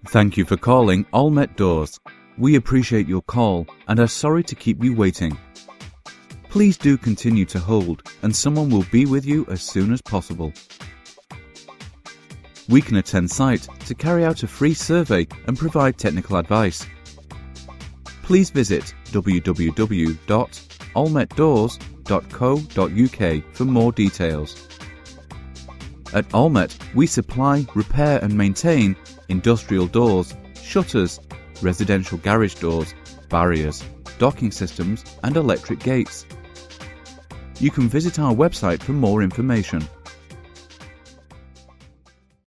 Thank you for calling Allmet Doors. We appreciate your call and are sorry to keep you waiting. Please do continue to hold and someone will be with you as soon as possible. We can attend site to carry out a free survey and provide technical advice. Please visit www.allmetdoors.co.uk for more details. At Allmet, we supply, repair and maintain industrial doors, shutters, residential garage doors, barriers, docking systems and electric gates. You can visit our website for more information.